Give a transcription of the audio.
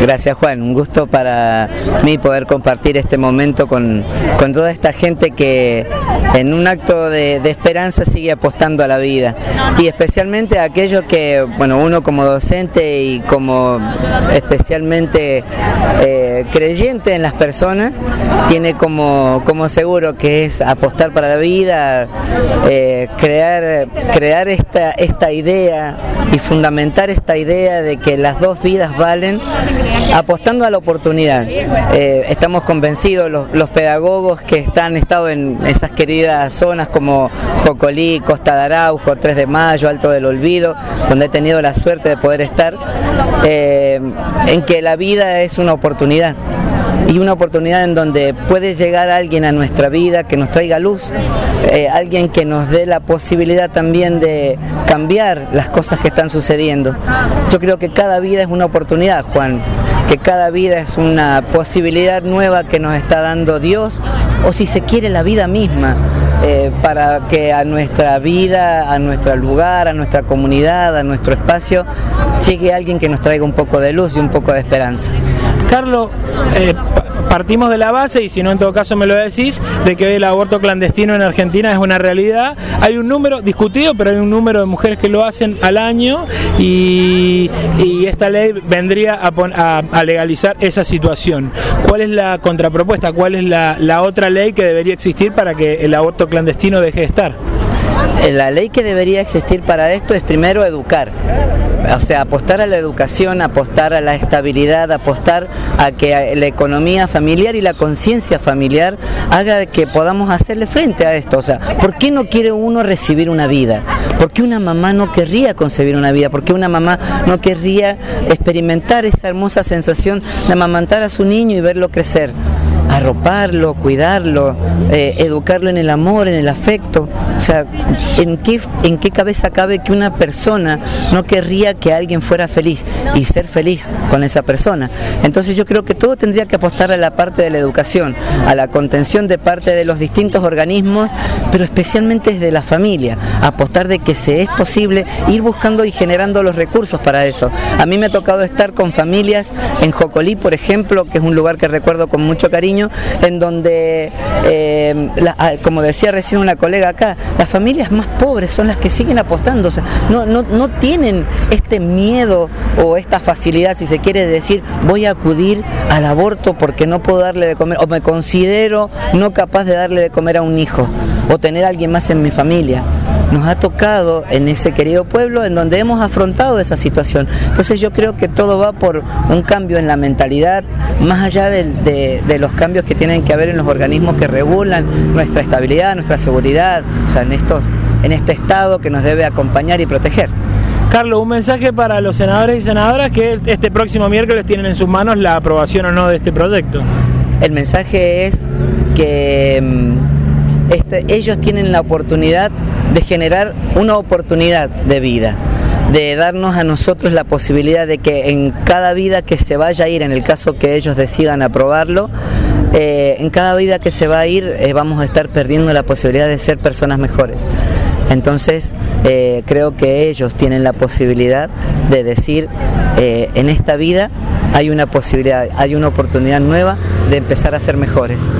Gracias, Juan, un gusto para mí poder compartir este momento con toda esta gente que en un acto de esperanza sigue apostando a la vida, y especialmente a aquellos que, bueno, uno como docente y como especialmente creyente en las personas, tiene como seguro que es apostar para la vida, crear esta idea y fundamentar esta idea de que las dos vidas valen, apostando a la oportunidad. Estamos convencidos, los pedagogos que han estado en esas queridas zonas como Jocolí, Costa de Araujo, 3 de Mayo, Alto del Olvido, donde he tenido la suerte de poder estar, en que la vida es una oportunidad. Y una oportunidad en donde puede llegar alguien a nuestra vida que nos traiga luz, alguien que nos dé la posibilidad también de cambiar las cosas que están sucediendo. Yo creo que cada vida es una oportunidad, Juan, que cada vida es una posibilidad nueva que nos está dando Dios, o si se quiere la vida misma, para que a nuestra vida, a nuestro lugar, a nuestra comunidad, a nuestro espacio, llegue alguien que nos traiga un poco de luz y un poco de esperanza. Carlos, partimos de la base, y si no en todo caso me lo decís, de que hoy el aborto clandestino en Argentina es una realidad. Hay un número discutido, pero hay un número de mujeres que lo hacen al año, y esta ley vendría a legalizar esa situación. ¿Cuál es la contrapropuesta? ¿Cuál es la otra ley que debería existir para que el aborto clandestino deje de estar? La ley que debería existir para esto es primero educar. O sea, apostar a la educación, apostar a la estabilidad, apostar a que la economía familiar y la conciencia familiar haga que podamos hacerle frente a esto. O sea, ¿por qué no quiere uno recibir una vida? ¿Por qué una mamá no querría concebir una vida? ¿Por qué una mamá no querría experimentar esa hermosa sensación de amamantar a su niño y verlo crecer? Arroparlo, cuidarlo, educarlo en el amor, en el afecto. O sea, ¿en qué cabeza cabe que una persona no querría que alguien fuera feliz y ser feliz con esa persona? Entonces yo creo que todo tendría que apostar a la parte de la educación, a la contención de parte de los distintos organismos, pero especialmente desde la familia, apostar de que se es posible ir buscando y generando los recursos para eso. A mí me ha tocado estar con familias en Jocolí, por ejemplo, que es un lugar que recuerdo con mucho cariño, en donde, como decía recién una colega acá, las familias más pobres son las que siguen apostando. O sea, no tienen este miedo o esta facilidad, si se quiere, decir voy a acudir al aborto porque no puedo darle de comer, o me considero no capaz de darle de comer a un hijo, o tener a alguien más en mi familia. Nos ha tocado en ese querido pueblo en donde hemos afrontado esa situación. Entonces yo creo que todo va por un cambio en la mentalidad, más allá de los cambios que tienen que haber en los organismos que regulan nuestra estabilidad, nuestra seguridad, o sea, en este estado que nos debe acompañar y proteger. Carlos, un mensaje para los senadores y senadoras que este próximo miércoles tienen en sus manos la aprobación o no de este proyecto. El mensaje es que ellos tienen la oportunidad de generar una oportunidad de vida, de darnos a nosotros la posibilidad de que en cada vida que se vaya a ir, en el caso que ellos decidan aprobarlo, en cada vida que se va a ir vamos a estar perdiendo la posibilidad de ser personas mejores. Entonces creo que ellos tienen la posibilidad de decir, en esta vida hay una posibilidad, hay una oportunidad nueva de empezar a ser mejores.